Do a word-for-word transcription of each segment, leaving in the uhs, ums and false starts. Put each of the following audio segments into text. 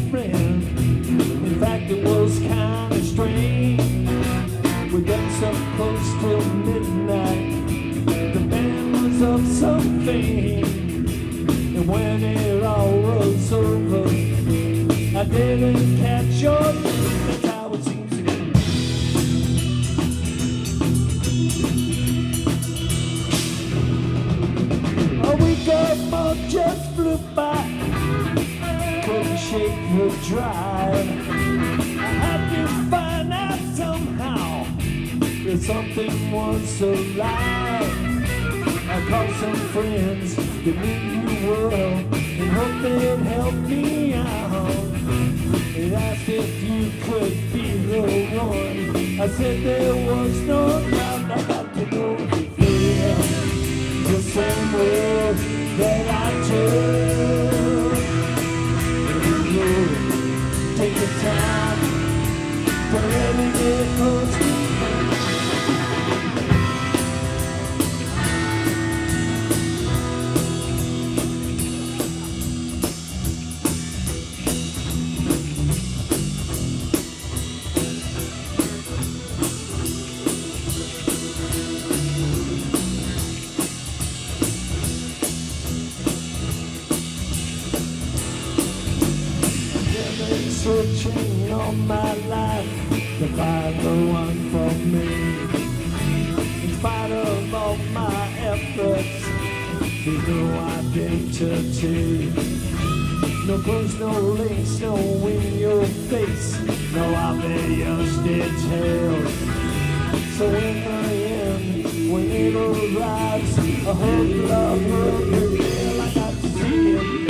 friend. In fact, it was kind of strange. We got so close till midnight. The band was up some fame. And when it all was over, I didn't catch your name. That's how it seems to be. A week or more just flew by. Couldn't shake the drive. I had to find out somehow that something was alive. I called some friends that knew you well and hoped they'd help me out. They asked if you could be the one. I said there was no doubt. I got to know you feel the same way that I do. Take the time to let me get close to you. Searching all my life to find the one for me. In spite of all my efforts, there's no identity. No clues, no links, no in your face, no obvious details. So in the end, when it arrives, I hope love will feel like I see it.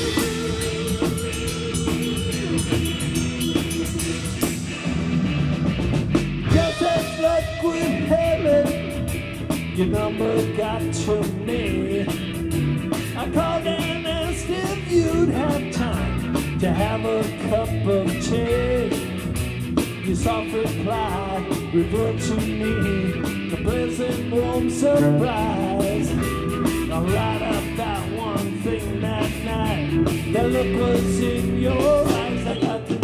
Your number got to me. I called and asked if you'd have time to have a cup of tea. Your soft reply revealed to me the pleasant warm surprise. I write about one thing that night. The look was in your eyes. I got to